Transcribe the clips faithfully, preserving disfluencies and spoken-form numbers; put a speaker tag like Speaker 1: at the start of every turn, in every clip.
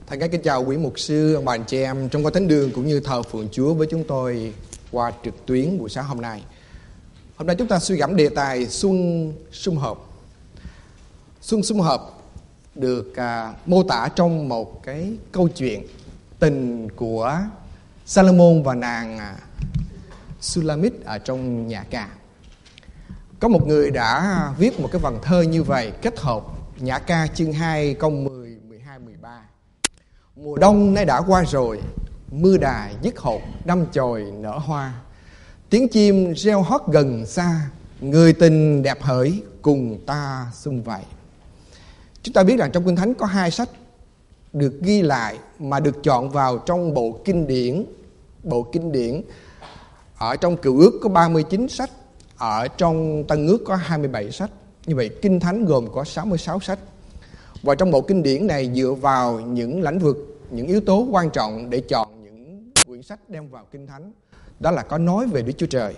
Speaker 1: Thành kính kính chào quý mục sư, ông bà anh chị em trong coi thánh đường cũng như thờ phượng Chúa với chúng tôi qua trực tuyến buổi sáng hôm nay. Hôm nay chúng ta suy gẫm đề tài Xuân sum họp. Xuân sum họp được à, mô tả trong một cái câu chuyện tình của Salomon và nàng à, Sulamit ở trong nhã ca. Có một người đã viết một cái vần thơ như vậy, kết hợp nhã ca chương hai câu mười, mười hai, mười ba. Mùa đông nay đã qua rồi, mưa đài dứt hột, đâm chồi nở hoa. Tiếng chim reo hót gần xa, người tình đẹp hỡi cùng ta sum vầy. Chúng ta biết rằng trong Kinh Thánh có hai sách được ghi lại mà được chọn vào trong bộ kinh điển. Bộ kinh điển ở trong Cựu Ước có ba mươi chín sách, ở trong Tân Ước có hai mươi bảy sách. Như vậy Kinh Thánh gồm có sáu mươi sáu sách. Và trong bộ kinh điển này dựa vào những lĩnh vực, những yếu tố quan trọng để chọn những quyển sách đem vào Kinh Thánh. Đó là có nói về Đức Chúa Trời,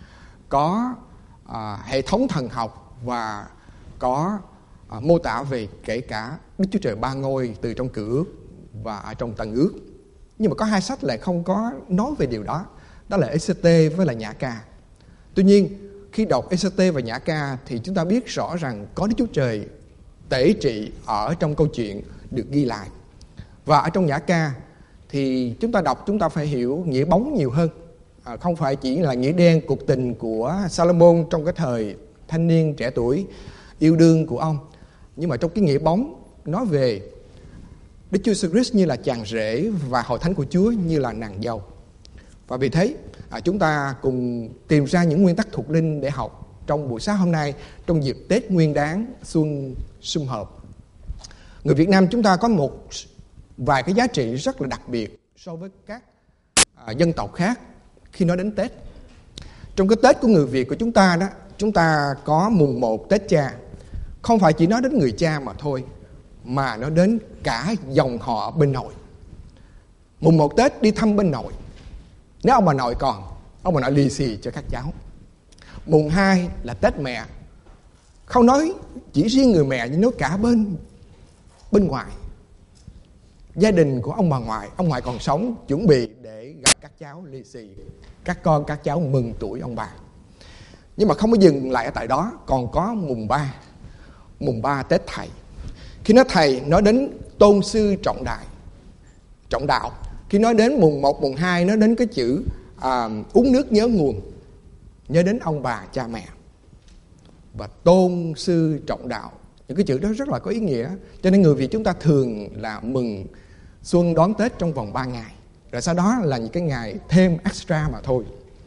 Speaker 1: có à, hệ thống thần học và có à, mô tả về kể cả Đức Chúa Trời ba ngôi từ trong Cựu Ước và ở trong Tân Ước. Nhưng mà có hai sách lại không có nói về điều đó. Đó là Ê-xê-tê với là Nhã ca. Tuy nhiên khi đọc Ê-xê-tê và Nhã ca thì chúng ta biết rõ rằng có Đức Chúa Trời tể trị ở trong câu chuyện được ghi lại. Và ở trong Nhã ca thì chúng ta đọc chúng ta phải hiểu nghĩa bóng nhiều hơn. À, không phải chỉ là nghĩa đen cuộc tình của Salomon trong cái thời thanh niên trẻ tuổi yêu đương của ông, nhưng mà trong cái nghĩa bóng nói về Đức Chúa Jesus Christ như là chàng rể và hội thánh của Chúa như là nàng dâu. Và vì thế à, chúng ta cùng tìm ra những nguyên tắc thuộc linh để học trong buổi sáng hôm nay, trong dịp Tết Nguyên Đán Xuân sum họp. Người Việt Nam chúng ta có một vài cái giá trị rất là đặc biệt so với các à, dân tộc khác khi nói đến Tết. Trong cái Tết của người Việt của chúng ta đó, chúng ta có mùng một Tết Cha. Không phải chỉ nói đến người cha mà thôi, mà nó đến cả dòng họ bên nội. Mùng một Tết đi thăm bên nội, nếu ông bà nội còn, ông bà nội lì xì cho các cháu. Mùng hai là Tết mẹ. Không nói chỉ riêng người mẹ, nhưng nói cả bên bên ngoài. Gia đình của ông bà ngoại, ông ngoại còn sống, chuẩn bị để gặp các cháu lì xì, các con các cháu mừng tuổi ông bà. Nhưng mà không có dừng lại ở tại đó, còn có mùng ba. Mùng ba Tết Thầy. Khi nói thầy, nói đến tôn sư trọng đại, trọng đạo. Khi nói đến mùng một, mùng hai, nói đến cái chữ à, uống nước nhớ nguồn, nhớ đến ông bà, cha mẹ. Và tôn sư trọng đạo, những cái chữ đó rất là có ý nghĩa. Cho nên người Việt chúng ta thường là mừng xuân đón Tết trong vòng ba ngày. Rồi sau đó là những cái ngày thêm extra mà thôi.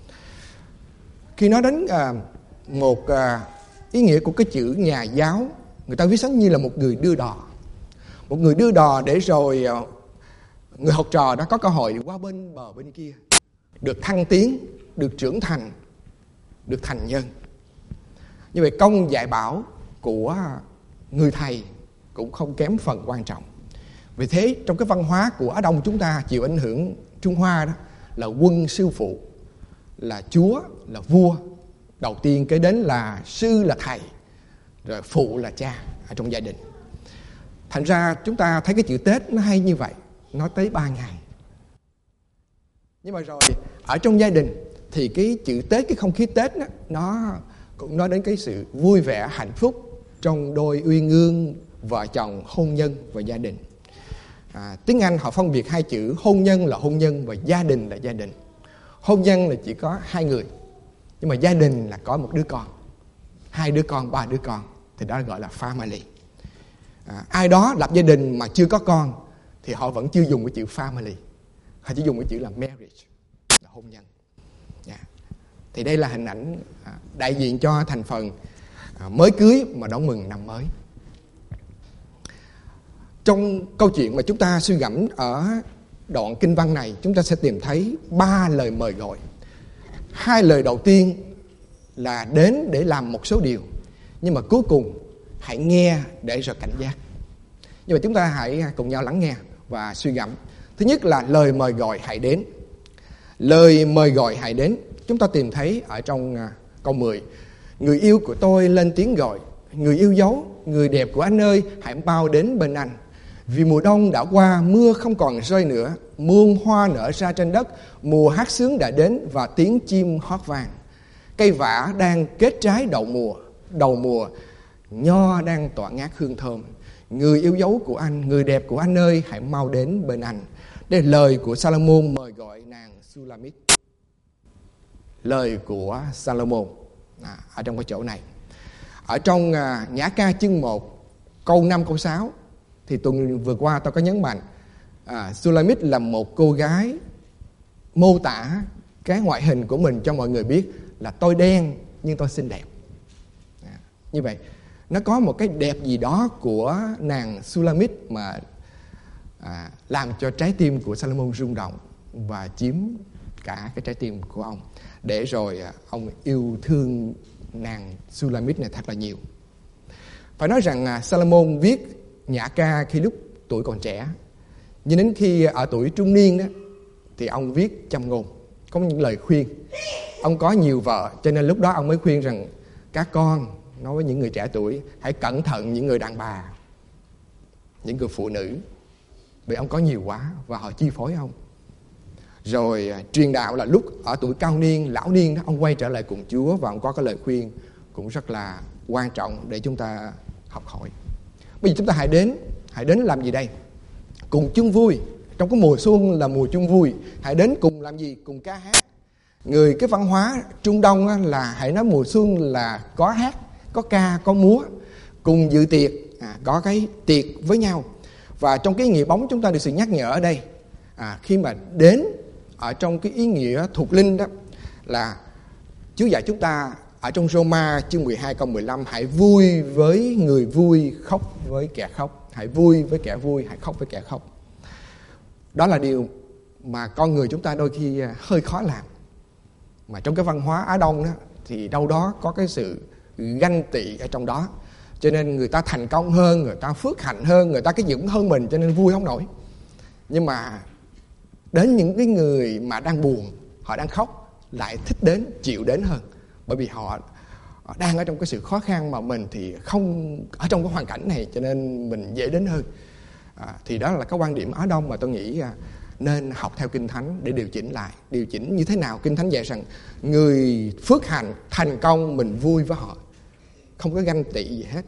Speaker 1: Khi nói đến à, một à, ý nghĩa của cái chữ nhà giáo, người ta viết giống như là một người đưa đò. Một người đưa đò để rồi à, người học trò đó có cơ hội qua bên bờ bên kia, được thăng tiến, được trưởng thành, được thành nhân. Như vậy công dạy bảo của người thầy cũng không kém phần quan trọng. Vì thế trong cái văn hóa của Á Đông chúng ta chịu ảnh hưởng Trung Hoa đó là quân sư phụ, là chúa, là vua. Đầu tiên kế đến là sư là thầy, rồi phụ là cha ở trong gia đình. Thành ra chúng ta thấy cái chữ Tết nó hay như vậy, nó tới ba ngày. Nhưng mà rồi ở trong gia đình thì cái chữ Tết, cái không khí Tết đó, nó cũng nói đến cái sự vui vẻ hạnh phúc trong đôi uyên ương vợ chồng, hôn nhân và gia đình. À, tiếng Anh họ phân biệt hai chữ hôn nhân là hôn nhân và gia đình là gia đình. Hôn nhân là chỉ có hai người, nhưng mà gia đình là có một đứa con, hai đứa con, ba đứa con, thì đó gọi là family. À, ai đó lập gia đình mà chưa có con thì họ vẫn chưa dùng cái chữ family, họ chỉ dùng cái chữ là marriage, là hôn nhân. Yeah. Thì đây là hình ảnh à, đại diện cho thành phần à, mới cưới mà đón mừng năm mới. Trong câu chuyện mà chúng ta suy gẫm ở đoạn kinh văn này, chúng ta sẽ tìm thấy ba lời mời gọi. Hai lời đầu tiên là đến để làm một số điều, nhưng mà cuối cùng hãy nghe để rồi cảnh giác. Nhưng mà chúng ta hãy cùng nhau lắng nghe và suy gẫm. Thứ nhất là lời mời gọi hãy đến. Lời mời gọi hãy đến, chúng ta tìm thấy ở trong câu mười. Người yêu của tôi lên tiếng gọi, người yêu dấu, người đẹp của anh ơi, hãy bao đến bên anh. Vì mùa đông đã qua, mưa không còn rơi nữa, muôn hoa nở ra trên đất, mùa hát sướng đã đến và tiếng chim hót vang. Cây vả đang kết trái đậu mùa, đầu mùa, nho đang tỏa ngát hương thơm. Người yêu dấu của anh, người đẹp của anh ơi, hãy mau đến bên anh. Đây là lời của Salomon mời gọi nàng Sulamit. Lời của Salomon à, ở trong cái chỗ này. Ở trong à, Nhã ca chương một, câu năm, câu sáu, thì tuần vừa qua tôi có nhấn mạnh à, Sulamit là một cô gái mô tả cái ngoại hình của mình cho mọi người biết là tôi đen nhưng tôi xinh đẹp. À, như vậy nó có một cái đẹp gì đó của nàng Sulamit mà à, làm cho trái tim của Salomon rung động và chiếm cả cái trái tim của ông, để rồi à, ông yêu thương nàng Sulamit này thật là nhiều. Phải nói rằng à, Salomon viết nhã ca khi lúc tuổi còn trẻ, nhưng đến khi ở tuổi trung niên đó thì ông viết châm ngôn, có những lời khuyên. Ông có nhiều vợ, cho nên lúc đó ông mới khuyên rằng các con, nói với những người trẻ tuổi, hãy cẩn thận những người đàn bà, những người phụ nữ, vì ông có nhiều quá và họ chi phối ông. Rồi truyền đạo là lúc ở tuổi cao niên, lão niên đó, ông quay trở lại cùng Chúa và ông có cái lời khuyên cũng rất là quan trọng để chúng ta học hỏi. Bây giờ chúng ta hãy đến, hãy đến làm gì đây? Cùng chung vui. Trong cái mùa xuân là mùa chung vui. Hãy đến cùng làm gì? Cùng ca hát. Người cái văn hóa Trung Đông là hãy nói mùa xuân là có hát, có ca, có múa, cùng dự tiệc, à, có cái tiệc với nhau. Và trong cái ý nghĩa bóng chúng ta được sự nhắc nhở ở đây, à, khi mà đến ở trong cái ý nghĩa thuộc linh đó, là Chúa dạy chúng ta ở trong Roma chương mười hai câu mười lăm, hãy vui với người vui, khóc với kẻ khóc. Hãy vui với kẻ vui, hãy khóc với kẻ khóc. Đó là điều mà con người chúng ta đôi khi hơi khó làm. Mà trong cái văn hóa Á Đông đó, thì đâu đó có cái sự ganh tị ở trong đó. Cho nên người ta thành công hơn, người ta phước hạnh hơn, người ta cái gì cũng hơn mình, cho nên vui không nổi. Nhưng mà đến những cái người mà đang buồn, họ đang khóc, lại thích đến, chịu đến hơn. Bởi vì họ, họ đang ở trong cái sự khó khăn mà mình thì không ở trong cái hoàn cảnh này, cho nên mình dễ đến hơn. À, thì đó là cái quan điểm Á Đông mà tôi nghĩ à, nên học theo Kinh Thánh để điều chỉnh lại. Điều chỉnh như thế nào? Kinh Thánh dạy rằng người phước hạnh, thành công, mình vui với họ, không có ganh tị gì hết,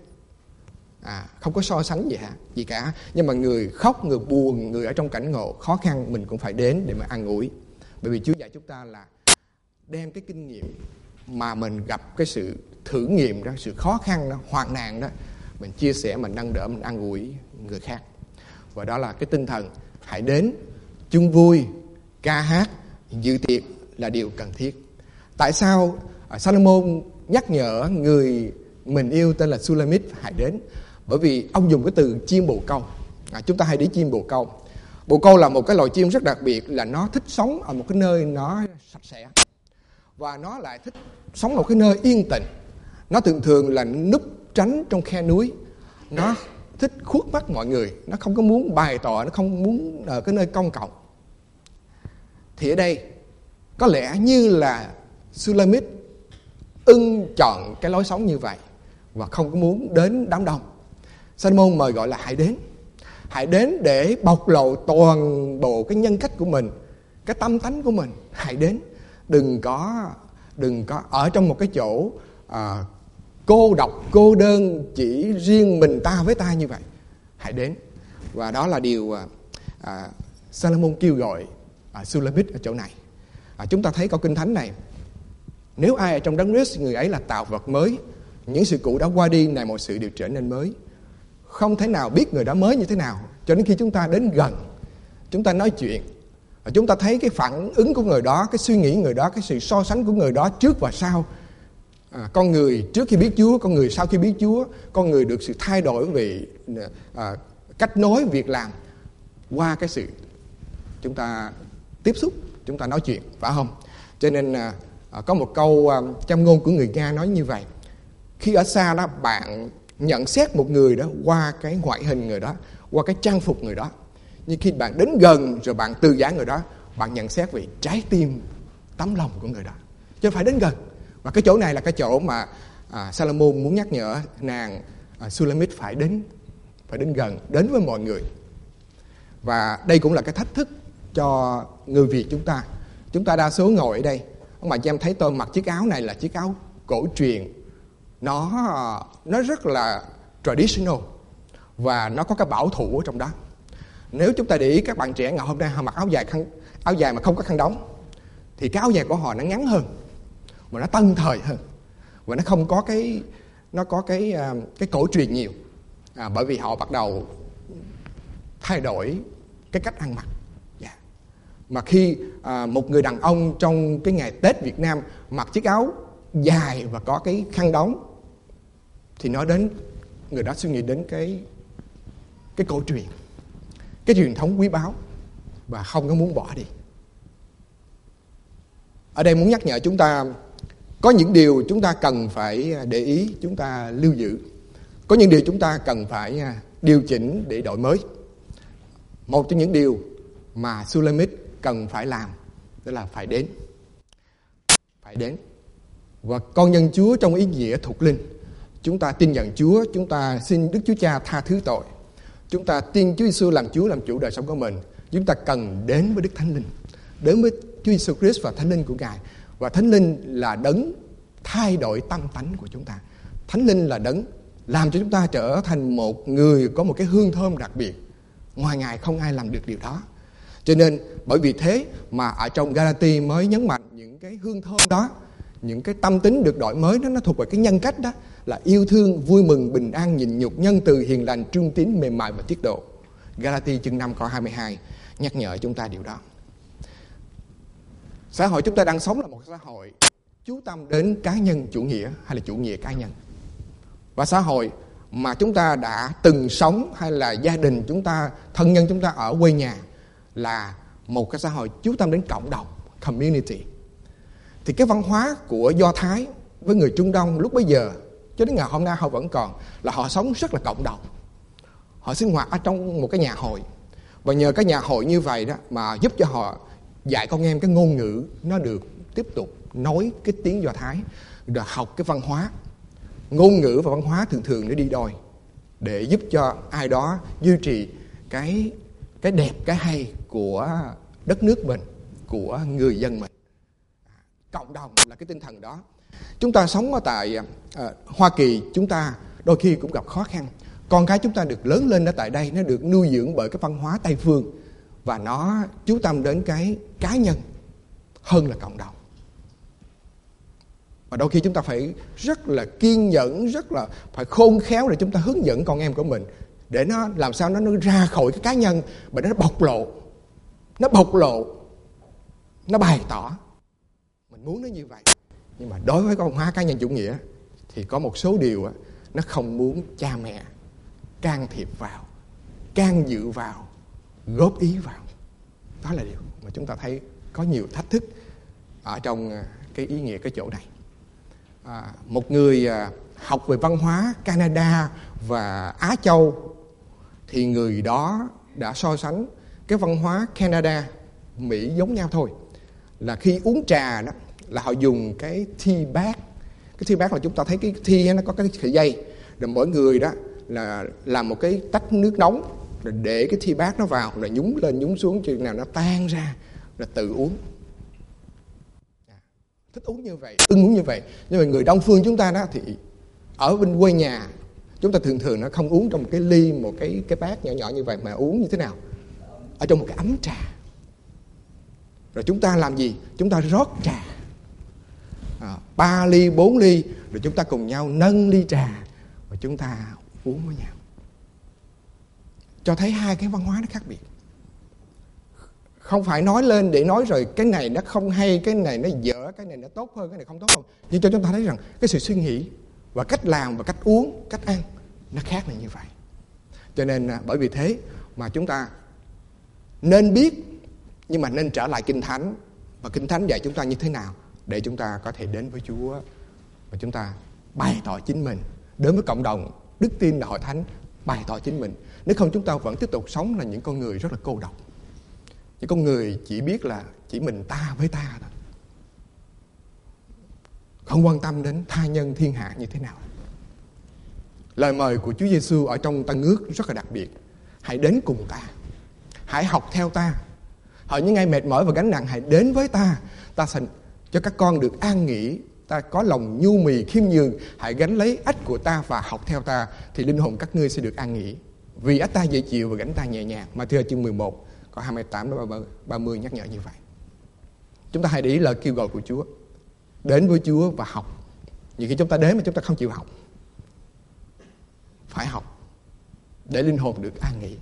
Speaker 1: à, không có so sánh gì, hả? gì cả. Nhưng mà người khóc, người buồn, người ở trong cảnh ngộ khó khăn, mình cũng phải đến để mà an ủi. Bởi vì Chúa dạy chúng ta là đem cái kinh nghiệm mà mình gặp cái sự thử nghiệm đó, sự khó khăn đó, hoạn nạn đó, mình chia sẻ, mình nâng đỡ, mình an ủi người khác. Và đó là cái tinh thần hãy đến chung vui, ca hát, dự tiệc là điều cần thiết. Tại sao Salomon nhắc nhở người mình yêu tên là Sulamit hãy đến? Bởi vì ông dùng cái từ chim bồ câu. À, chúng ta hãy đi chim bồ câu. Bồ câu là một cái loài chim rất đặc biệt, là nó thích sống ở một cái nơi nó sạch sẽ, và nó lại thích sống ở một cái nơi yên tĩnh. Nó thường thường là núp tránh trong khe núi. Nó thích khuất mắt mọi người, nó không có muốn bày tỏ, nó không muốn ở cái nơi công cộng. Thì ở đây có lẽ như là Sulamit ưng chọn cái lối sống như vậy và không có muốn đến đám đông. Salomon mời gọi là hãy đến. Hãy đến để bộc lộ toàn bộ cái nhân cách của mình, cái tâm tánh của mình. Hãy đến. Đừng có, đừng có ở trong một cái chỗ à, cô độc, cô đơn, chỉ riêng mình ta với ta như vậy. Hãy đến. Và đó là điều à, à, Salomon kêu gọi à, Sulamit ở chỗ này. À, chúng ta thấy câu Kinh Thánh này: nếu ai ở trong đấng Christ, người ấy là tạo vật mới, những sự cũ đã qua đi, này mọi sự đều trở nên mới. Không thể nào biết người đó mới như thế nào cho đến khi chúng ta đến gần, chúng ta nói chuyện, và chúng ta thấy cái phản ứng của người đó, cái suy nghĩ người đó, cái sự so sánh của người đó trước và sau. À, con người trước khi biết Chúa, con người sau khi biết Chúa, con người được sự thay đổi về à, cách nói, việc làm qua cái sự chúng ta tiếp xúc, chúng ta nói chuyện, phải không? Cho nên à, có một câu à, châm ngôn của người Nga nói như vậy: khi ở xa đó, bạn nhận xét một người đó qua cái ngoại hình người đó, qua cái trang phục người đó. Nhưng khi bạn đến gần rồi bạn từ giã người đó, bạn nhận xét về trái tim, tấm lòng của người đó, chứ phải đến gần. Và cái chỗ này là cái chỗ mà à, Salomon muốn nhắc nhở nàng à, Sulamit phải đến, phải đến gần, đến với mọi người. Và đây cũng là cái thách thức cho người Việt chúng ta. Chúng ta đa số ngồi ở đây, ông bà chị em thấy tôi mặc chiếc áo này là chiếc áo cổ truyền. Nó nó rất là traditional và nó có cái bảo thủ ở trong đó. Nếu chúng ta để ý các bạn trẻ ngày hôm nay họ mặc áo dài khăn, áo dài mà không có khăn đóng, thì cái áo dài của họ nó ngắn hơn và nó tân thời hơn và nó không có cái nó có cái cái cổ truyền nhiều, à, bởi vì họ bắt đầu thay đổi cái cách ăn mặc. Yeah. Mà khi à, một người đàn ông trong cái ngày Tết Việt Nam mặc chiếc áo dài và có cái khăn đóng, thì nói đến người đó suy nghĩ đến cái cái cổ truyền, cái truyền thống quý báu và không có muốn bỏ đi. Ở đây muốn nhắc nhở chúng ta có những điều chúng ta cần phải để ý, chúng ta lưu giữ. Có những điều chúng ta cần phải điều chỉnh để đổi mới. Một trong những điều mà Sulamit cần phải làm đó là phải đến. Phải đến. Và con nhân Chúa trong ý nghĩa thuộc linh. Chúng ta tin nhận Chúa, chúng ta xin Đức Chúa Cha tha thứ tội. Chúng ta tin Chúa Giêsu làm Chúa, làm chủ đời sống của mình. Chúng ta cần đến với Đức Thánh Linh, đến với Chúa Giêsu Christ và Thánh Linh của Ngài. Và Thánh Linh là đấng thay đổi tâm tánh của chúng ta. Thánh Linh là đấng làm cho chúng ta trở thành một người có một cái hương thơm đặc biệt. Ngoài Ngài không ai làm được điều đó. Cho nên bởi vì thế mà ở trong Galati mới nhấn mạnh những cái hương thơm đó, những cái tâm tính được đổi mới đó, nó thuộc về cái nhân cách đó, là yêu thương, vui mừng, bình an, nhịn nhục, nhân từ, hiền lành, trung tín, mềm mại và tiết độ. Galati chương năm câu hai mươi hai nhắc nhở chúng ta điều đó. Xã hội chúng ta đang sống là một xã hội chú tâm đến cá nhân chủ nghĩa hay là chủ nghĩa cá nhân. Và xã hội mà chúng ta đã từng sống hay là gia đình chúng ta, thân nhân chúng ta ở quê nhà là một cái xã hội chú tâm đến cộng đồng, community. Thì cái văn hóa của Do Thái với người Trung Đông lúc bấy giờ cho đến ngày hôm nay họ vẫn còn là họ sống rất là cộng đồng. Họ sinh hoạt ở trong một cái nhà hội. Và nhờ cái nhà hội như vậy đó mà giúp cho họ dạy con em cái ngôn ngữ nó được tiếp tục nói cái tiếng Do Thái, rồi học cái văn hóa. Ngôn ngữ và văn hóa thường thường nó đi đôi để giúp cho ai đó duy trì cái cái đẹp, cái hay của đất nước mình, của người dân mình. Cộng đồng là cái tinh thần đó. Chúng ta sống ở tại uh, Hoa Kỳ, chúng ta đôi khi cũng gặp khó khăn. Con cái chúng ta được lớn lên ở tại đây, nó được nuôi dưỡng bởi cái văn hóa Tây phương và nó chú tâm đến cái cá nhân hơn là cộng đồng. Và đôi khi chúng ta phải rất là kiên nhẫn, rất là phải khôn khéo để chúng ta hướng dẫn con em của mình để nó làm sao nó, nó ra khỏi cái cá nhân và nó bộc lộ, nó bộc lộ, nó bày tỏ. Mình muốn nó như vậy. Nhưng mà đối với văn hóa cá nhân chủ nghĩa thì có một số điều nó không muốn cha mẹ can thiệp vào, can dự vào, góp ý vào. Đó là điều mà chúng ta thấy có nhiều thách thức ở trong cái ý nghĩa cái chỗ này. À, một người à, học về văn hóa Canada và Á Châu thì người đó đã so sánh cái văn hóa Canada, Mỹ giống nhau thôi. Là khi uống trà đó là họ dùng cái tea bag. Cái tea bag là chúng ta thấy cái tea nó có cái sợi dây, rồi mỗi người đó là làm một cái tách nước nóng rồi để cái tea bag nó vào, rồi nhúng lên nhúng xuống chừng nào nó tan ra rồi tự uống. Thích uống như vậy, ưng uống như vậy. Nhưng mà người Đông phương chúng ta đó thì ở bên quê nhà chúng ta thường thường nó không uống trong một cái ly, một cái cái bát nhỏ nhỏ như vậy, mà uống như thế nào? Ở trong một cái ấm trà. Rồi chúng ta làm gì? Chúng ta rót trà à, ba ly, bốn ly, rồi chúng ta cùng nhau nâng ly trà và chúng ta uống với nhau. Cho thấy hai cái văn hóa nó khác biệt. Không phải nói lên để nói rồi cái này nó không hay, cái này nó dở, cái này nó tốt hơn, cái này không tốt hơn. Nhưng cho chúng ta thấy rằng cái sự suy nghĩ và cách làm và cách uống, cách ăn nó khác là như vậy. Cho nên bởi vì thế mà chúng ta nên biết, nhưng mà nên trở lại Kinh Thánh. Và Kinh Thánh dạy chúng ta như thế nào để chúng ta có thể đến với Chúa và chúng ta bày tỏ chính mình, đến với cộng đồng đức tin là hội thánh, bày tỏ chính mình. Nếu không chúng ta vẫn tiếp tục sống là những con người rất là cô độc, những con người chỉ biết là chỉ mình ta với ta thôi, không quan tâm đến tha nhân thiên hạ như thế nào. Lời mời của Chúa Giêsu ở trong Tân Ước rất là đặc biệt. Hãy đến cùng ta, hãy học theo ta. Hỡi những ai mệt mỏi và gánh nặng, hãy đến với ta. Ta sẽ cho các con được an nghỉ. Ta có lòng nhu mì khiêm nhường, hãy gánh lấy ách của ta và học theo ta, thì linh hồn các ngươi sẽ được an nghỉ. Vì ách ta dễ chịu và gánh ta nhẹ nhàng. Ma-thi-ơ chương mười một câu hai mươi tám đến ba mươi nhắc nhở như vậy. Chúng ta hãy để ý lời kêu gọi của Chúa. Đến với Chúa và học. Nhiều khi chúng ta đến mà chúng ta không chịu học. Phải học để linh hồn được an nghỉ.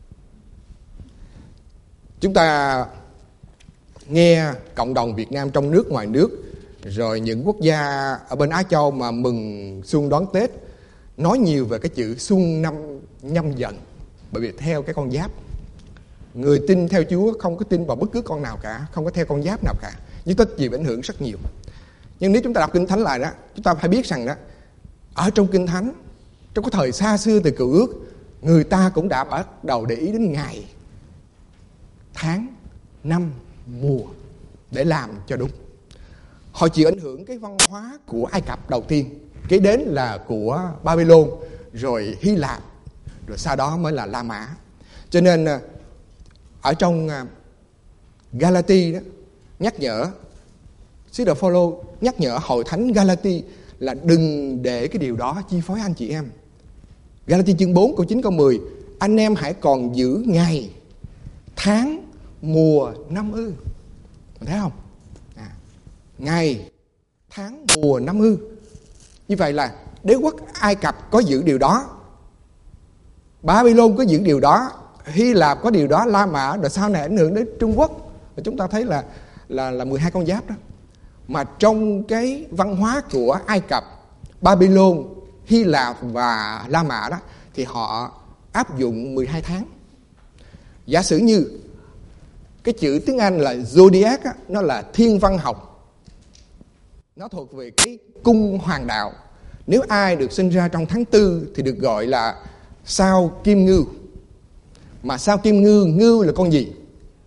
Speaker 1: Chúng ta nghe cộng đồng Việt Nam trong nước ngoài nước, rồi những quốc gia ở bên Á Châu mà mừng xuân đón Tết, nói nhiều về cái chữ xuân năm nhâm dần. Bởi vì theo cái con giáp, người tin theo Chúa không có tin vào bất cứ con nào cả, không có theo con giáp nào cả, nhưng có chịu ảnh hưởng rất nhiều. Nhưng nếu chúng ta đọc Kinh Thánh lại đó, chúng ta phải biết rằng đó, ở trong Kinh Thánh, trong cái thời xa xưa từ Cựu Ước, người ta cũng đã bắt đầu để ý đến ngày, tháng, năm, mùa để làm cho đúng. Họ chịu ảnh hưởng cái văn hóa của Ai Cập đầu tiên, kế đến là của Babylon, rồi Hy Lạp, rồi sau đó mới là La Mã. Cho nên ở trong Galati đó nhắc nhở, sứ đồ Phao-lô nhắc nhở hội thánh Galati là đừng để cái điều đó chi phối anh chị em. Galati chương bốn câu chín câu mười: anh em hãy còn giữ ngày, tháng, mùa, năm ư. Mình thấy không? À, ngày, tháng, mùa, năm ư. Như vậy là đế quốc Ai Cập có giữ điều đó, Babylon có giữ điều đó, Hy Lạp có điều đó, La Mã, rồi sau này ảnh hưởng đến Trung Quốc. Và chúng ta thấy là là là mười hai con giáp đó. Mà trong cái văn hóa của Ai Cập, Babylon, Hy Lạp và La Mã đó, thì họ áp dụng mười hai tháng. Giả sử như cái chữ tiếng Anh là zodiac á, nó là thiên văn học, nó thuộc về cái cung hoàng đạo. Nếu ai được sinh ra trong tháng tư thì được gọi là sao Kim Ngưu. Mà sao Kim Ngưu, ngưu là con gì?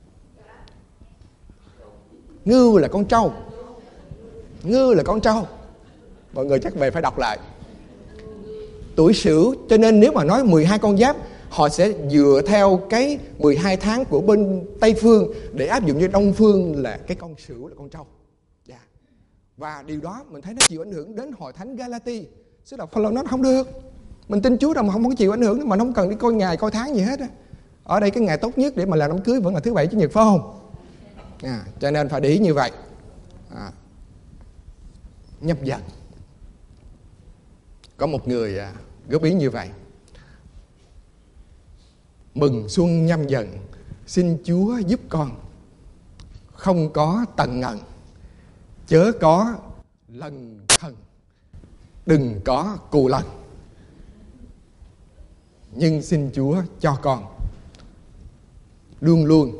Speaker 1: Ngưu là con trâu. Ngưu là con trâu. Mọi người chắc về phải đọc lại. Tuổi Sửu, cho nên nếu mà nói mười hai con giáp, họ sẽ dựa theo cái mười hai tháng của bên Tây Phương để áp dụng cho Đông Phương là cái con Sửu là con trâu. Yeah. Và điều đó mình thấy nó chịu ảnh hưởng đến hội thánh Galati. Sứ đồ Phao-lô nói không được. Mình tin Chúa đâu mà không có chịu ảnh hưởng, mà không cần đi coi ngày coi tháng gì hết á. Ở đây cái ngày tốt nhất để mà làm đám cưới vẫn là thứ Bảy Chủ nhật, phải không? À, cho nên phải để ý như vậy. À, Nhâm dần. Có một người à, góp ý như vậy: mừng xuân nhâm dần, xin Chúa giúp con không có tần ngần, chớ có lần thần, đừng có cù lần, nhưng xin Chúa cho con luôn luôn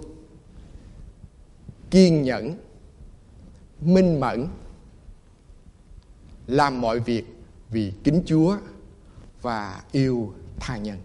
Speaker 1: kiên nhẫn, minh mẫn, làm mọi việc vì kính Chúa và yêu tha nhân.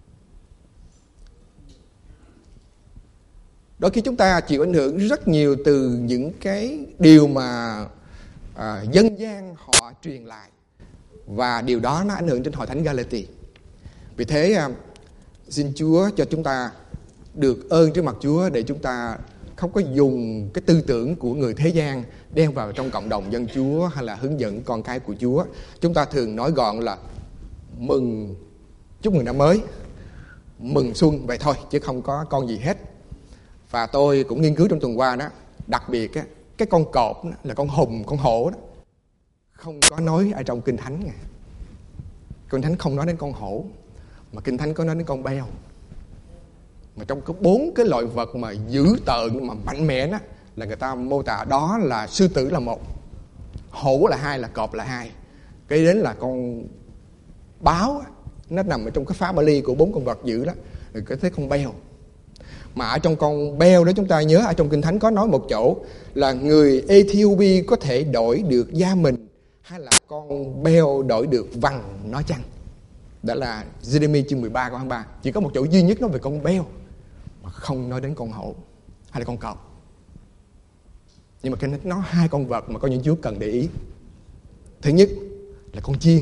Speaker 1: Đôi khi chúng ta chịu ảnh hưởng rất nhiều từ những cái điều mà à, dân gian họ truyền lại, và điều đó nó ảnh hưởng đến hội thánh Galati. Vì thế à, xin Chúa cho chúng ta được ơn trước mặt Chúa để chúng ta không có dùng cái tư tưởng của người thế gian đem vào trong cộng đồng dân Chúa hay là hướng dẫn con cái của Chúa. Chúng ta thường nói gọn là mừng, chúc mừng năm mới, mừng xuân vậy thôi, chứ không có con gì hết. Và tôi cũng nghiên cứu trong tuần qua đó, đặc biệt á, cái con cọp đó, là con hùng, con hổ đó, không có nói ở trong Kinh Thánh nha. Kinh Thánh không nói đến con hổ, mà Kinh Thánh có nói đến con beo. Mà trong có bốn cái loại vật mà dữ tợn mà mạnh mẽ đó, là người ta mô tả đó là sư tử là một, hổ là hai, là cọp là hai. Cái đến là con báo, nó nằm ở trong cái phá Bali của bốn con vật dữ đó. Rồi có thấy con beo. Mà ở trong con beo đó chúng ta nhớ ở trong Kinh Thánh có nói một chỗ là người Ethiopia có thể đổi được da mình, hay là con beo đổi được vằn nó chăng. Đó là Giê-rê-mi chương mười ba câu hai mươi ba. Chỉ có một chỗ duy nhất nói về con beo, mà không nói đến con hổ hay là con cọp. Nhưng mà Kinh Thánh nói hai con vật mà có những Chúa cần để ý. Thứ nhất là con chiên.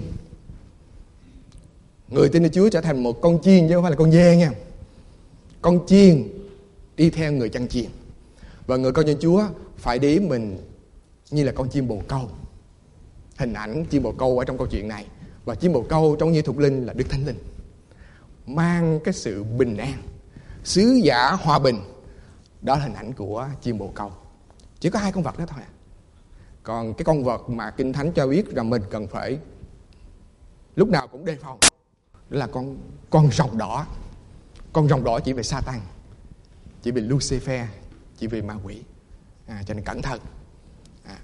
Speaker 1: Người tin Chúa trở thành một con chiên chứ không phải là con dê nha. Con chiên đi theo người chăn chiên. Và người con dân Chúa phải để ý mình như là con chim bồ câu. Hình ảnh chim bồ câu ở trong câu chuyện này. Và chim bồ câu trong như thuộc linh là Đức Thánh Linh, mang cái sự bình an, sứ giả hòa bình. Đó là hình ảnh của chim bồ câu. Chỉ có hai con vật đó thôi à. Còn cái con vật mà Kinh Thánh cho biết rằng mình cần phải lúc nào cũng đề phòng, đó là con con rồng đỏ. Con rồng đỏ chỉ về Satan, chỉ về Lucifer, chỉ về ma quỷ. À, cho nên cẩn thận. À.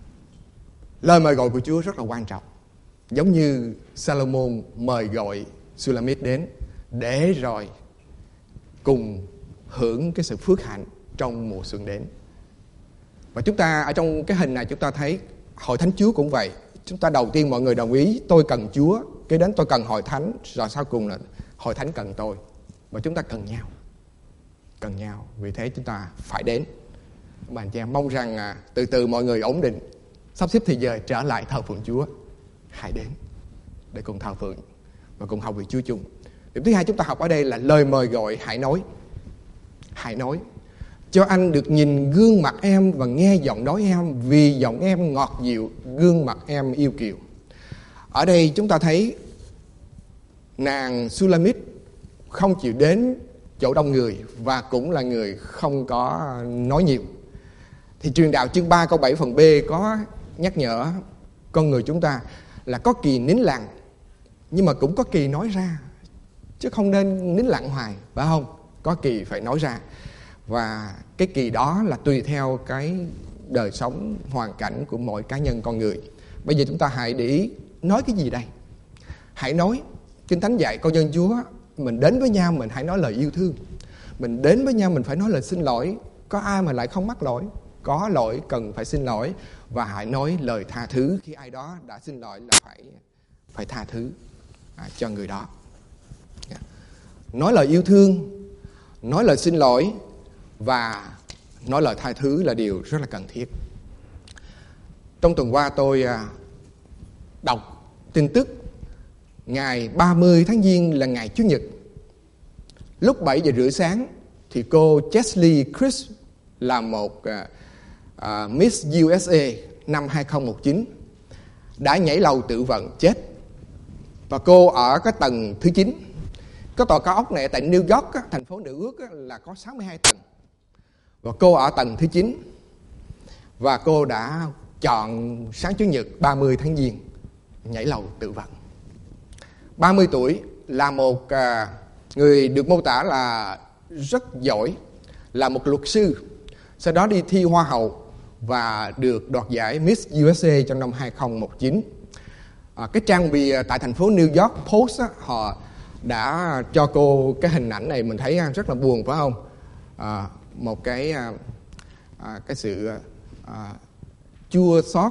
Speaker 1: Lời mời gọi của Chúa rất là quan trọng. Giống như Salomon mời gọi Sulamit đến để rồi cùng hưởng cái sự phước hạnh trong mùa xuân đến. Và chúng ta ở trong cái hình này chúng ta thấy hội thánh Chúa cũng vậy. Chúng ta đầu tiên mọi người đồng ý tôi cần Chúa, kế đến tôi cần hội thánh, rồi sau cùng là hội thánh cần tôi. Và chúng ta cần nhau. Cần nhau. Vì thế chúng ta phải đến. Các bạn chị em mong rằng à, từ từ mọi người ổn định, sắp xếp thì giờ trở lại thờ phượng Chúa. Hãy đến để cùng thờ phượng và cùng học về Chúa chung. Điểm thứ hai chúng ta học ở đây là lời mời gọi hãy nói. Hãy nói. Cho anh được nhìn gương mặt em và nghe giọng nói em, vì giọng em ngọt dịu, gương mặt em yêu kiều. Ở đây chúng ta thấy nàng Sulamit không chịu đến chỗ đông người và cũng là người không có nói nhiều. Thì truyền đạo chương ba câu bảy phần B có nhắc nhở con người chúng ta là có kỳ nín lặng, nhưng mà cũng có kỳ nói ra, chứ không nên nín lặng hoài, phải không? Có kỳ phải nói ra. Và cái kỳ đó là tùy theo cái đời sống, hoàn cảnh của mỗi cá nhân con người. Bây giờ chúng ta hãy để ý nói cái gì đây? Hãy nói. Kinh Thánh dạy con dân Chúa, mình đến với nhau mình hãy nói lời yêu thương. Mình đến với nhau mình phải nói lời xin lỗi. Có ai mà lại không mắc lỗi? Có lỗi cần phải xin lỗi. Và hãy nói lời tha thứ. Khi ai đó đã xin lỗi là phải phải tha thứ à, cho người đó. Nói lời yêu thương, nói lời xin lỗi và nói lời tha thứ là điều rất là cần thiết. Trong tuần qua tôi đọc tin tức ngày ba mươi tháng Giêng là ngày Chủ nhật. Lúc bảy giờ rưỡi sáng thì cô Chesley Chris là một uh, uh, Miss u ét a năm hai không một chín đã nhảy lầu tự vận chết. Và cô ở cái tầng thứ chín. Cái tòa cao ốc này tại New York, thành phố nữ ước là có sáu mươi hai tầng. Và cô ở tầng thứ chín. Và cô đã chọn sáng Chủ nhật ba mươi tháng Giêng nhảy lầu tự vận. ba mươi tuổi, là một uh, người được mô tả là rất giỏi, là một luật sư. Sau đó đi thi Hoa hậu và được đoạt giải Miss u ét a trong năm hai không một chín. À, cái trang bìa tại thành phố New York Post á, họ đã cho cô cái hình ảnh này, mình thấy rất là buồn phải không? À, một cái à, cái sự à, chua xót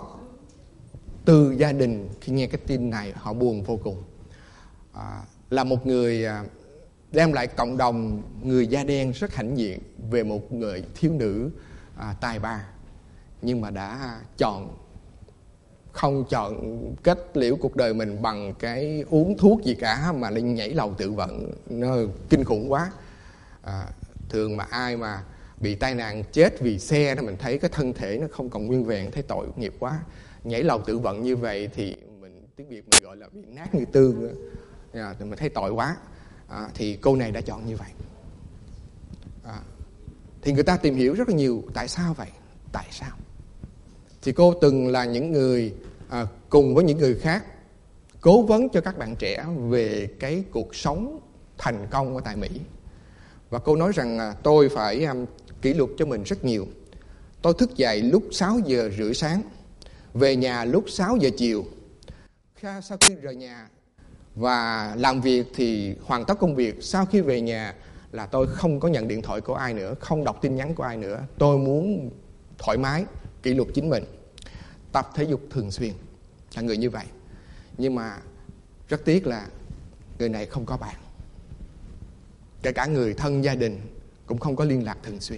Speaker 1: từ gia đình khi nghe cái tin này, họ buồn vô cùng. À, là một người à, đem lại cộng đồng người da đen rất hãnh diện về một người thiếu nữ à, tài ba, nhưng mà đã chọn không chọn kết liễu cuộc đời mình bằng cái uống thuốc gì cả, mà lên nhảy lầu tự vận. Nó kinh khủng quá. À, thường mà ai mà bị tai nạn chết vì xe đó, mình thấy cái thân thể nó không còn nguyên vẹn, thấy tội nghiệp quá. Nhảy lầu tự vận như vậy thì mình tiếng Việt mình gọi là bị nát như tương. À, thì mình thấy tội quá. À, thì cô này đã chọn như vậy. À, thì người ta tìm hiểu rất là nhiều tại sao vậy, tại sao? Thì cô từng là những người à, cùng với những người khác cố vấn cho các bạn trẻ về cái cuộc sống thành công ở tại Mỹ. Và cô nói rằng à, tôi phải um, kỷ luật cho mình rất nhiều. Tôi thức dậy lúc sáu giờ rưỡi sáng, về nhà lúc sáu giờ chiều. Sau khi rời nhà và làm việc thì hoàn tất công việc, sau khi về nhà là tôi không có nhận điện thoại của ai nữa, không đọc tin nhắn của ai nữa. Tôi muốn thoải mái, kỷ luật chính mình, tập thể dục thường xuyên, là người như vậy. Nhưng mà rất tiếc là người này không có bạn, kể cả người thân gia đình cũng không có liên lạc thường xuyên,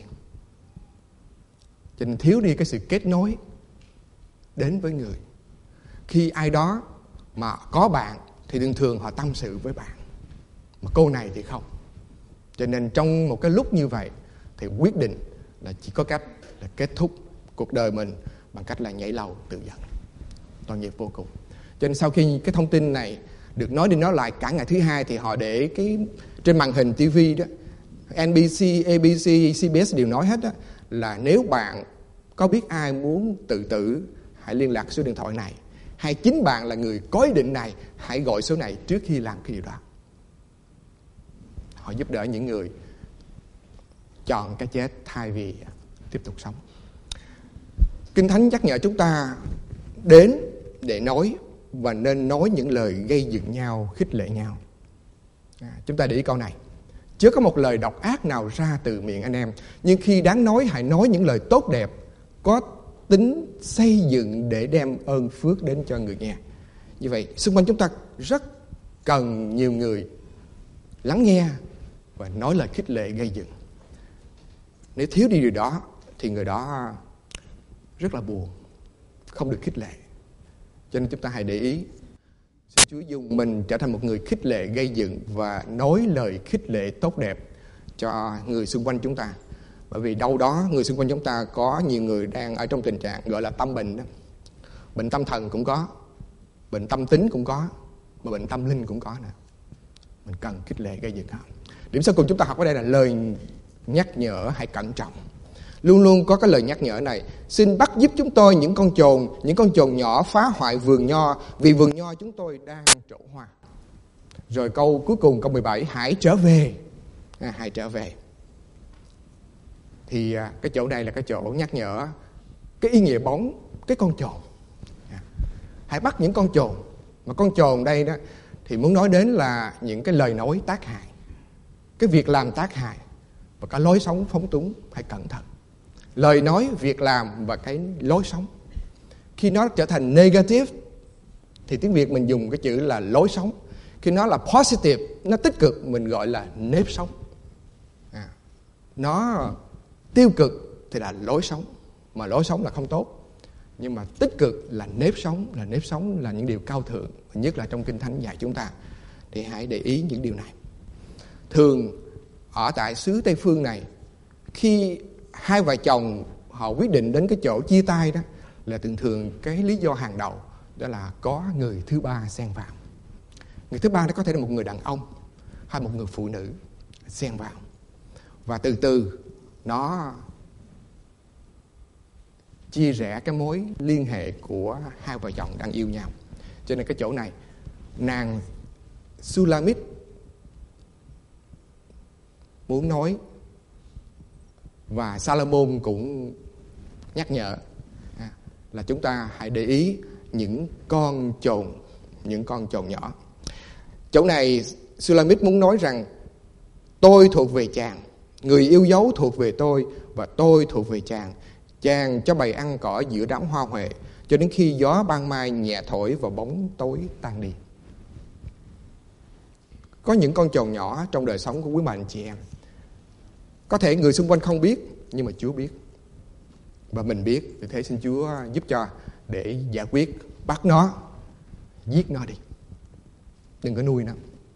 Speaker 1: cho nên thiếu đi cái sự kết nối đến với người. Khi ai đó mà có bạn thì thường thường họ tâm sự với bạn, mà cô này thì không. Cho nên trong một cái lúc như vậy thì quyết định là chỉ có cách là kết thúc cuộc đời mình bằng cách là nhảy lầu tự vẫn. Tội nghiệp vô cùng. Cho nên sau khi cái thông tin này được nói đi nói lại cả ngày thứ hai, thì họ để cái trên màn hình ti vi đó, en bê xê, a bê xê, xê bê ét đều nói hết đó, là nếu bạn có biết ai muốn tự tử, hãy liên lạc số điện thoại này, hay chính bạn là người có ý định này, hãy gọi số này trước khi làm cái điều đó. Họ giúp đỡ những người chọn cái chết thay vì tiếp tục sống. Kinh Thánh nhắc nhở chúng ta đến để nói, và nên nói những lời gây dựng nhau, khích lệ nhau. À, chúng ta để ý câu này: chớ có một lời độc ác nào ra từ miệng anh em, nhưng khi đáng nói hãy nói những lời tốt đẹp, có tính xây dựng để đem ơn phước đến cho người nghe. Như vậy, xung quanh chúng ta rất cần nhiều người lắng nghe và nói lời khích lệ gây dựng. Nếu thiếu đi điều đó thì người đó rất là buồn, không được khích lệ. Cho nên chúng ta hãy để ý, xin Chúa dùng mình trở thành một người khích lệ gây dựng và nói lời khích lệ tốt đẹp cho người xung quanh chúng ta. Bởi vì đâu đó người xung quanh chúng ta có nhiều người đang ở trong tình trạng gọi là tâm bệnh đó. Bệnh tâm thần cũng có, bệnh tâm tính cũng có, mà bệnh tâm linh cũng có nè. Mình cần khích lệ gây dựng họ. Điểm sau cùng chúng ta học ở đây là lời nhắc nhở hãy cẩn trọng. Luôn luôn có cái lời nhắc nhở này: xin bắt giúp chúng tôi những con chồn, những con chồn nhỏ phá hoại vườn nho, vì vườn nho chúng tôi đang trổ hoa. Rồi câu cuối cùng, câu mười bảy: hãy trở về, à, hãy trở về. Thì à, cái chỗ này là cái chỗ nhắc nhở cái ý nghĩa bóng cái con chồn. À, hãy bắt những con chồn. Mà con chồn đây đó thì muốn nói đến là những cái lời nói tác hại, cái việc làm tác hại và cái lối sống phóng túng. Hãy cẩn thận. Lời nói, việc làm và cái lối sống. Khi nó trở thành negative thì tiếng Việt mình dùng cái chữ là lối sống. Khi nó là positive, nó tích cực, mình gọi là nếp sống. À, nó tiêu cực thì là lối sống, mà lối sống là không tốt. Nhưng mà tích cực là nếp sống, là nếp sống là những điều cao thượng, nhất là trong Kinh Thánh dạy chúng ta. Thì hãy để ý những điều này. Thường ở tại xứ Tây Phương này, khi hai vợ chồng họ quyết định đến cái chỗ chia tay đó, là thường thường cái lý do hàng đầu đó là có người thứ ba xen vào. Người thứ ba đó có thể là một người đàn ông hay một người phụ nữ xen vào. Và từ từ nó chia rẽ cái mối liên hệ của hai vợ chồng đang yêu nhau. Cho nên cái chỗ này, nàng Sulamit muốn nói, và Salomon cũng nhắc nhở là chúng ta hãy để ý những con chồn, những con chồn nhỏ. Chỗ này Sulamit muốn nói rằng tôi thuộc về chàng, người yêu dấu thuộc về tôi, và tôi thuộc về chàng. Chàng cho bầy ăn cỏ giữa đám hoa huệ, cho đến khi gió ban mai nhẹ thổi và bóng tối tan đi. Có những con chồn nhỏ trong đời sống của quý bạn chị em. Có thể người xung quanh không biết, nhưng mà Chúa biết. Và mình biết, vì thế xin Chúa giúp cho để giải quyết, bắt nó, giết nó đi. Đừng có nuôi nó.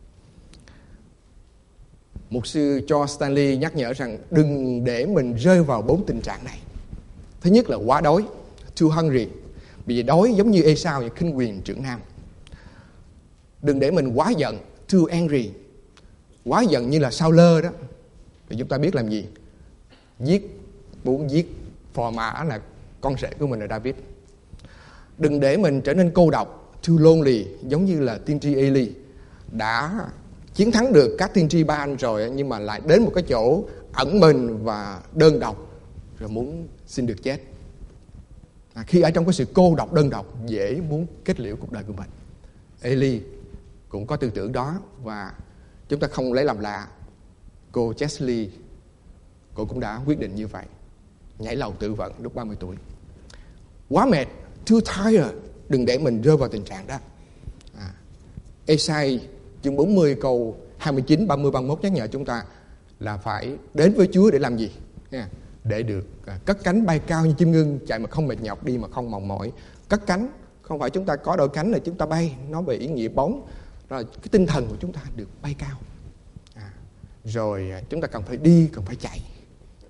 Speaker 1: Mục sư John Stanley nhắc nhở rằng đừng để mình rơi vào bốn tình trạng này. Thứ nhất là quá đói, too hungry, bị đói giống như Esau, những khinh quyền trưởng nam. Đừng để mình quá giận, too angry, quá giận như là Sao Lơ đó. Thì chúng ta biết làm gì? Giết, muốn giết phò mã là con rể của mình là David. Đừng để mình trở nên cô độc, too lonely, giống như là tiên tri Eli. Đã chiến thắng được các tiên tri Ba-al rồi, nhưng mà lại đến một cái chỗ ẩn mình và đơn độc, rồi muốn xin được chết. À, khi ở trong cái sự cô độc đơn độc, dễ muốn kết liễu cuộc đời của mình. Eli cũng có tư tưởng đó, và chúng ta không lấy làm lạ. Cô Jezebel, cô cũng đã quyết định như vậy, nhảy lầu tự vận lúc ba mươi tuổi. Quá mệt, too tired, đừng để mình rơi vào tình trạng đó. À, Ê-sai chương bốn mươi câu hai mươi chín, ba mươi, ba mươi mốt nhắc nhở chúng ta là phải đến với Chúa để làm gì? Nha, để được cất cánh bay cao như chim ngưng, chạy mà không mệt nhọc, đi mà không mòn mỏi. Cất cánh không phải chúng ta có đôi cánh là chúng ta bay, nó về ý nghĩa bóng, rồi cái tinh thần của chúng ta được bay cao. À, rồi chúng ta cần phải đi, cần phải chạy,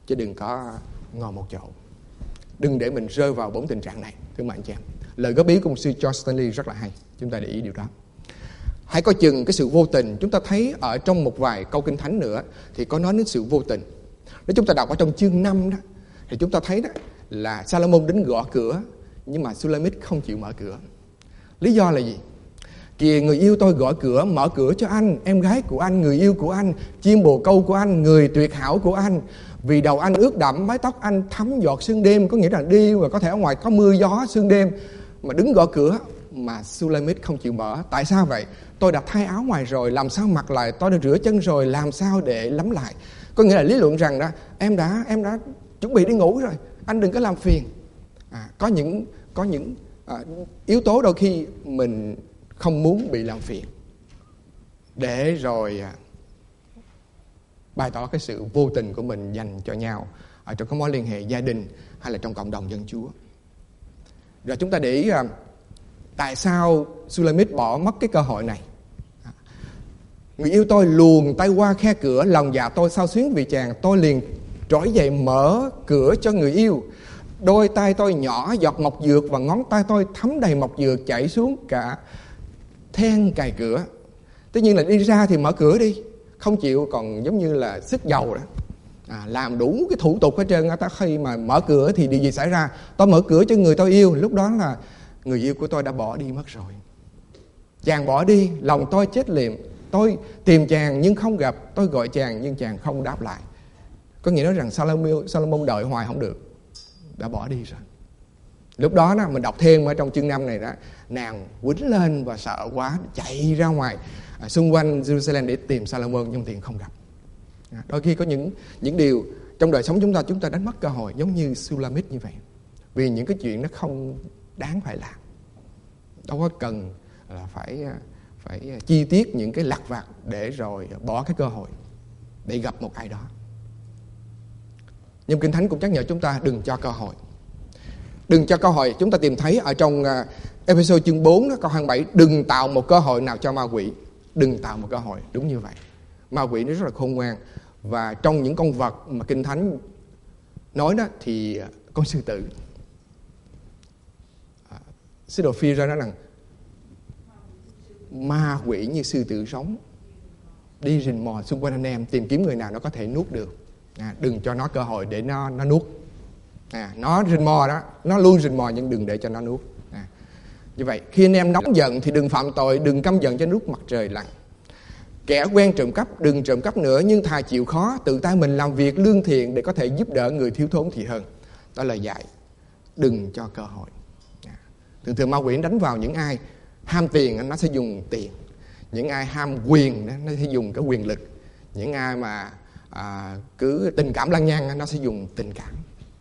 Speaker 1: chứ đừng có ngồi một chỗ. Đừng để mình rơi vào bốn tình trạng này, thưa bạn chị em. Lời góp ý của sư John Stanley rất là hay, chúng ta để ý điều đó. Hãy coi chừng cái sự vô tình. Chúng ta thấy ở trong một vài câu kinh thánh nữa thì có nói đến sự vô tình. Nếu chúng ta đọc ở trong chương năm đó, thì chúng ta thấy đó là Salomon đến gõ cửa, nhưng mà Sulamit không chịu mở cửa. Lý do là gì? Kìa, người yêu tôi gõ cửa, mở cửa cho anh, em gái của anh, người yêu của anh, chim bồ câu của anh, người tuyệt hảo của anh. Vì đầu anh ướt đẫm, mái tóc anh thấm giọt sương đêm. Có nghĩa là đi và có thể ở ngoài có mưa gió sương đêm, mà đứng gõ cửa mà Sulamit không chịu mở. Tại sao vậy? Tôi đã thay áo ngoài rồi, làm sao mặc lại? Tôi đã rửa chân rồi, làm sao để lắm lại? Có nghĩa là lý luận rằng đó, em đã em đã chuẩn bị đi ngủ rồi, anh đừng có làm phiền. À, có những có những à, yếu tố đôi khi mình không muốn bị làm phiền, để rồi à, bày tỏ cái sự vô tình của mình dành cho nhau ở trong các mối liên hệ gia đình hay là trong cộng đồng dân Chúa. Rồi chúng ta để ý à, tại sao Sulamit bỏ mất cái cơ hội này. À, người yêu tôi luồn tay qua khe cửa, lòng dạ tôi xao xuyến vì chàng. Tôi liền trỗi dậy mở cửa cho người yêu. Đôi tay tôi nhỏ giọt mộc dược và ngón tay tôi thấm đầy mộc dược chảy xuống cả then cài cửa. Tất nhiên là đi ra thì mở cửa đi, không chịu còn giống như là sức dầu đó. À, làm đủ cái thủ tục hết trơn. Ta khi mà mở cửa thì điều gì xảy ra? Tôi mở cửa cho người tôi yêu. Lúc đó là người yêu của tôi đã bỏ đi mất rồi. Chàng bỏ đi, lòng tôi chết liệm. Tôi tìm chàng nhưng không gặp, tôi gọi chàng nhưng chàng không đáp lại. Có nghĩa nói rằng Salomon, Salomon đợi hoài không được, đã bỏ đi rồi. Lúc đó, đó mình đọc thêm ở trong chương năm này đó, nàng quýnh lên và sợ quá, chạy ra ngoài à, xung quanh Jerusalem để tìm Salomon, nhưng tiền không gặp. À, đôi khi có những những điều trong đời sống chúng ta chúng ta đánh mất cơ hội, giống như Sulamit như vậy, vì những cái chuyện nó không đáng phải làm. Đâu có cần là phải phải chi tiết những cái lặt vặt để rồi bỏ cái cơ hội để gặp một ai đó. Nhưng Kinh Thánh cũng nhắc nhở chúng ta đừng cho cơ hội. Đừng cho cơ hội. Chúng ta tìm thấy ở trong uh, Ê-phê-sô chương bốn câu hai mươi bảy, đừng tạo một cơ hội nào cho ma quỷ. Đừng tạo một cơ hội. Đúng như vậy. Ma quỷ nó rất là khôn ngoan. Và trong những con vật mà Kinh Thánh nói đó thì uh, con sư tử. Uh, Sứ đồ Phi ra nói rằng ma quỷ như sư tử sống, đi rình mò xung quanh anh em, tìm kiếm người nào nó có thể nuốt được. À, đừng cho nó cơ hội để nó nó nuốt. À, nó rình mò đó, nó luôn rình mò nhưng đừng để cho nó nuốt. À, như vậy khi anh em nóng giận thì đừng phạm tội, đừng căm giận cho lúc mặt trời lặn. Kẻ quen trộm cắp đừng trộm cắp nữa, nhưng thà chịu khó tự tay mình làm việc lương thiện để có thể giúp đỡ người thiếu thốn thì hơn. Đó là dạy đừng cho cơ hội. À, thường thường ma quỷ đánh vào những ai ham tiền nó sẽ dùng tiền, những ai ham quyền nó sẽ dùng cái quyền lực, những ai mà à, cứ tình cảm lăng nhăng nó sẽ dùng tình cảm.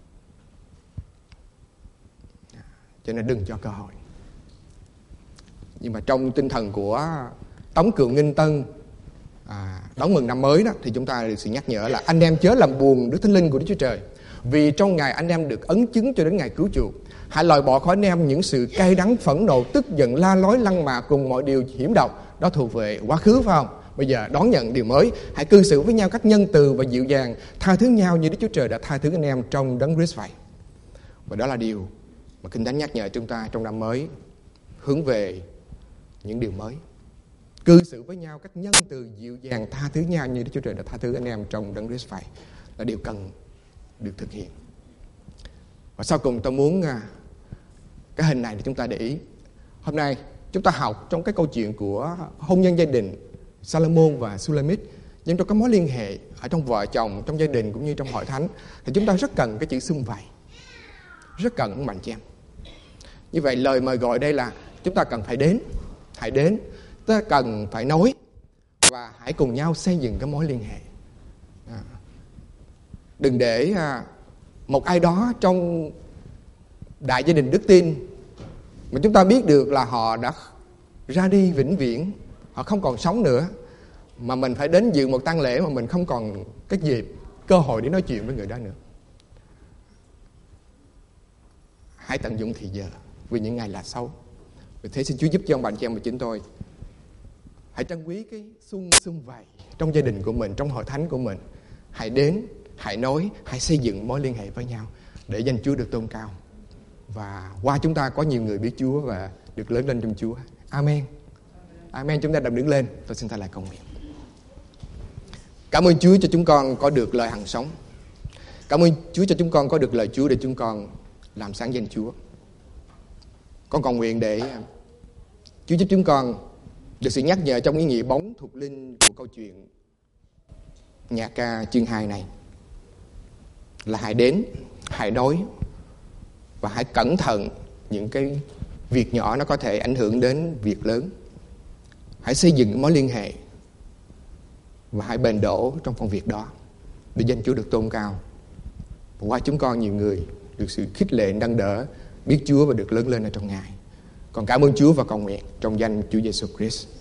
Speaker 1: Cho nên đừng cho cơ hội. Nhưng mà trong tinh thần của Tống Cựu Nghinh Tân à, đón mừng năm mới đó, thì chúng ta được sự nhắc nhở là anh em chớ làm buồn Đức Thánh Linh của Đức Chúa Trời, vì trong ngày anh em được ấn chứng cho đến ngày cứu chuộc. Hãy loại bỏ khỏi anh em những sự cay đắng, phẫn nộ, tức giận, la lối, lăng mạ cùng mọi điều hiểm độc đó thuộc về quá khứ, phải không? Bây giờ đón nhận điều mới. Hãy cư xử với nhau cách nhân từ và dịu dàng, tha thứ nhau như Đức Chúa Trời đã tha thứ anh em trong Đấng Christ vậy. Và đó là điều mà Kinh Thánh nhắc nhở chúng ta trong năm mới, hướng về những điều mới. Cư xử với nhau cách nhân từ, dịu dàng, tha thứ nhau như Đức Chúa Trời đã tha thứ anh em trong Đấng Christ vậy, là điều cần được thực hiện. Và sau cùng tôi muốn cái hình này để chúng ta để ý. Hôm nay chúng ta học trong cái câu chuyện của hôn nhân gia đình Salomon và Sulamit, nhưng trong các mối liên hệ ở trong vợ chồng, trong gia đình cũng như trong hội thánh, thì chúng ta rất cần cái chữ xưng vầy, rất cần các bạn chị em. Như vậy lời mời gọi đây là chúng ta cần phải đến, hãy đến, ta cần phải nói và hãy cùng nhau xây dựng cái mối liên hệ. À, đừng để à, một ai đó trong đại gia đình đức tin mà chúng ta biết được là họ đã ra đi vĩnh viễn, họ không còn sống nữa, mà mình phải đến dự một tang lễ mà mình không còn cái dịp, cơ hội để nói chuyện với người đó nữa. Hãy tận dụng thì giờ vì những ngày là sau. Vì thế xin Chúa giúp cho ông bạn chị em và chính tôi hãy trân quý cái xuân xuân vầy trong gia đình của mình, trong hội thánh của mình. Hãy đến hãy nói, hãy xây dựng mối liên hệ với nhau để danh Chúa được tôn cao. Và qua chúng ta có nhiều người biết Chúa và được lớn lên trong Chúa. Amen. Amen. Chúng ta đồng đứng lên. Tôi xin ta lại cầu nguyện. Cảm ơn Chúa cho chúng con có được lời hằng sống. Cảm ơn Chúa cho chúng con có được lời Chúa để chúng con làm sáng danh Chúa. Con cầu nguyện để Chúa giúp chúng con được sự nhắc nhở trong ý nghĩa bóng thuộc linh của câu chuyện nhạc ca chương hai này là hãy đến, hãy nói và hãy cẩn thận những cái việc nhỏ nó có thể ảnh hưởng đến việc lớn. Hãy xây dựng mối liên hệ và hãy bền đổ trong công việc đó để danh Chúa được tôn cao. Và qua chúng con nhiều người được sự khích lệ nâng đỡ biết Chúa và được lớn lên ở trong Ngài. Còn cảm ơn Chúa và cầu nguyện trong danh Chúa Giêsu Christ.